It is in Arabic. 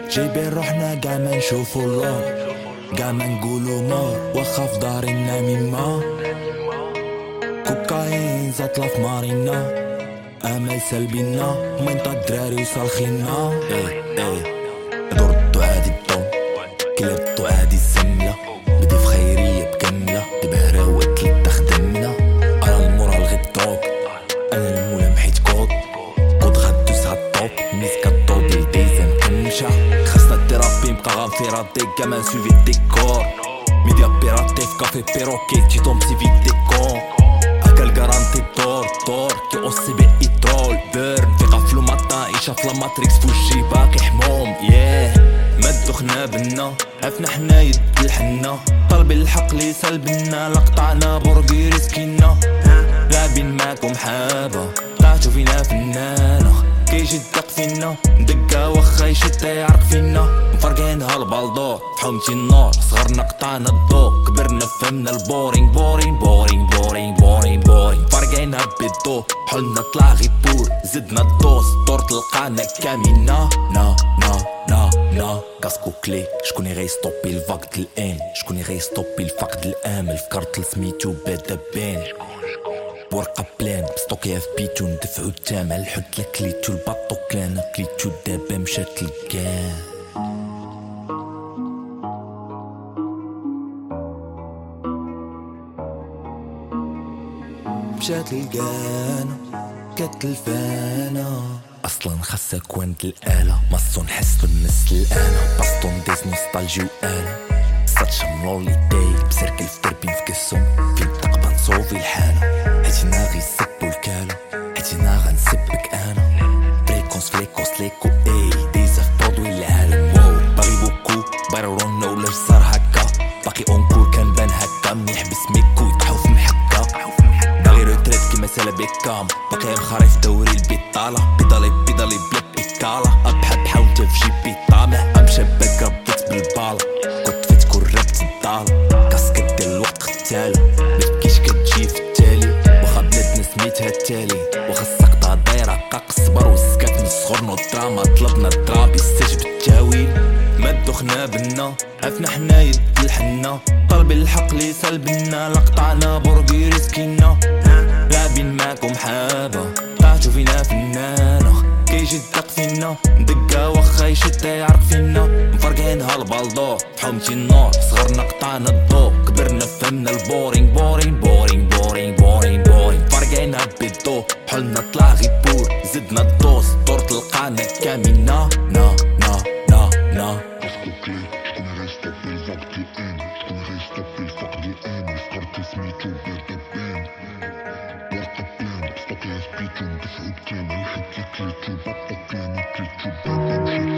جايبين روحنا قاع ما نشوفو اللور، قاع ما نقولو مور، واخا في دارنا مما كوكايين زطلة في مارينا، امل سلبينا من طا الدراري وصالخينا. ردو عادي الضم كلابتو عادي الزملة، بدي في خيرية بكملة دابا راوت لتا خدمنا. انا المورال غير الدروك، انا المولا محيت كود غدوس هالطوب، ميس كالطوب البيزا مكنشة. خاصنا التيرابي مبقى غنفيراتي كمان سوفي الديكور، ميديا بيراتيف كافي بيروكي تي توم سي في ديكور. اكل غارانتي دور كي اوسي بي ايترول بيرن في غفلو ماطا عيشة في لاماتريكس فوشي باقي حموم. ما دخنا بنا عفنا حنا يد الحنا، طالبين الحق لي سلبنا، لقطعنا برقي رزقنا. لعبين معاكم حابة طلعتو فينا فنانة، كيجي الدق فينا ندقا واخا يشد يعرق فينا. مفرقينها البالدور فحومتي النور، صغرنا قطعنا الضو، كبرنا فهمنا البورين بورين بورين بورين بورين بورين. مفرقينها بالضو حولنا طلع غي بور، زدنا الدوس دور تلقانا كامينا. نا نا نا نا كاسكو كلي، شكون غيستوبي الفقد الان، شكون غيستوبي الفقد الامل. فكرت لسميتو بدا بان ورقة بلان بستوكيها في بيتو، ندفعو الثمن الحد لكليتو الباطو كلان كليتو دابا مشات للكان. مشات للكان كتلفانا، اصلا خاصها كواند الآلة ماصو نحس بالنس الآلة، باستون ديز نوستالجي وآلة صات شملولي داي بسركل في دربين في كسوم في متقبة نصوفي الحالة. حيتنا غيسبو الكالو حيتنا غنسبك انا، بريكونس فليكوس ليكو ديزا في برودوي العالم. واو باغي بوكو بايرونا ولا صار هكا، باقي اونكور كنبان هكا منيح بسميكو يطيحو في محكة. باغي روتريت كيما سالا بيكام، باقي مخاري في دوري البيطالة، بيضالي بلا بيكالا. ابحا بحا ونتا في جيبي طامع، امشى باك ربيت بالبالا، كنت فيت كون ربت الدالة. كاسكت ديال الوقت اختالة متبكيش كتجي في التالي، واخا بلادنا سميتها التالي، واخا السقطة دايرة قاق صبر وسكات من الصغر نو الدراما. طلبنا الدراب يستجب التاويل، ما دخنا بنا عفنا حنا يد الحنا، طالبين الحق لي سلبنا، لقطعنا برقي رزقنا. لعبين معاكم حابة طلعتو فينا فنانة، كيجي الدق فينا ندقا واخا يشد يعرق فينا. مفرقينها البالدور فحومتي النور، صغرنا قطعنا الضو، كبرنا فهمنا البورين بورين بورين بورين بورين بورين. مفرقينها بالضو حولنا طلع غي بور، زدنا الدوس دور تلقانا كامينا. نا نا نا نا كاسكو كلي، شكون غيستوبي الفقد الان، شكون غيستوبي الفقد الان. فكرت سميتو بدا بان ورقة بلان بستوكيها في بيتو، ندفعو الثمن الحد لكليتو الباطو كلان كليتو بابا مشات